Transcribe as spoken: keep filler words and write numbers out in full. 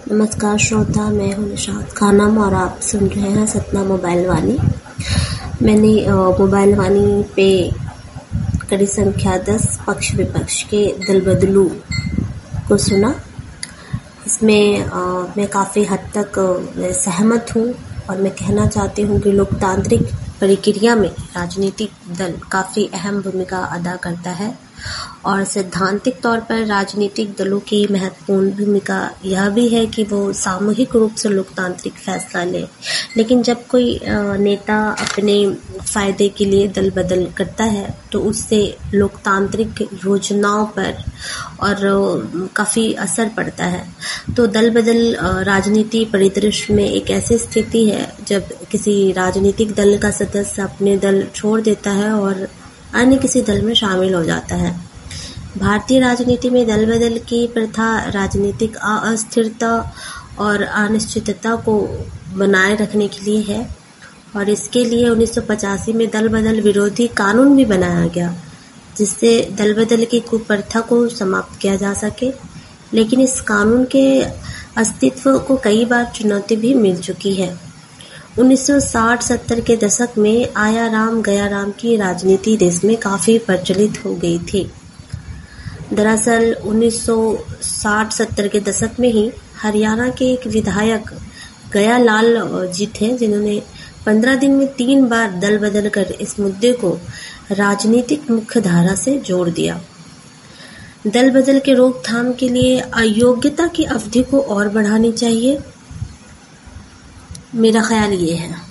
नमस्कार श्रोता, मैं हूं निशात खानम और आप सुन रहे हैं सतना मोबाइल वाणी। मैंने मोबाइल वाणी पे कड़ी संख्या दस पक्ष विपक्ष के दल बदलू को सुना। इसमें आ, मैं काफ़ी हद तक सहमत हूँ और मैं कहना चाहती हूँ कि लोकतांत्रिक प्रक्रिया में राजनीतिक दल काफ़ी अहम भूमिका अदा करता है और सैद्धांतिक तौर पर राजनीतिक दलों की महत्वपूर्ण भूमिका यह भी है कि वो सामूहिक रूप से लोकतांत्रिक फैसला ले। लेकिन जब कोई नेता अपने फायदे के लिए दल बदल करता है तो उससे लोकतांत्रिक योजनाओं पर और काफ़ी असर पड़ता है। तो दल बदल राजनीति परिदृश्य में एक ऐसी स्थिति है जब किसी राजनीतिक दल का सदस्य अपने दल छोड़ देता है और अन्य किसी दल में शामिल हो जाता है। भारतीय राजनीति में दल बदल की प्रथा राजनीतिक अस्थिरता और अनिश्चितता को बनाए रखने के लिए है और इसके लिए उन्नीस सौ पचासी में दल बदल विरोधी कानून भी बनाया गया, जिससे दल बदल की कुप्रथा को समाप्त किया जा सके। लेकिन इस कानून के अस्तित्व को कई बार चुनौती भी मिल चुकी है। उन्नीस सौ साठ सत्तर के दशक में आया राम गया राम की राजनीति देश में काफ़ी प्रचलित हो गई थी। दरअसल उन्नीस सौ साठ सत्तर के दशक में ही हरियाणा के एक विधायक गया लाल जी थे, जिन्होंने पंद्रह दिन में तीन बार दल बदल कर इस मुद्दे को राजनीतिक मुख्य धारा से जोड़ दिया। दल बदल के रोकथाम के लिए अयोग्यता की अवधि को और बढ़ानी चाहिए, मेरा ख्याल ये है।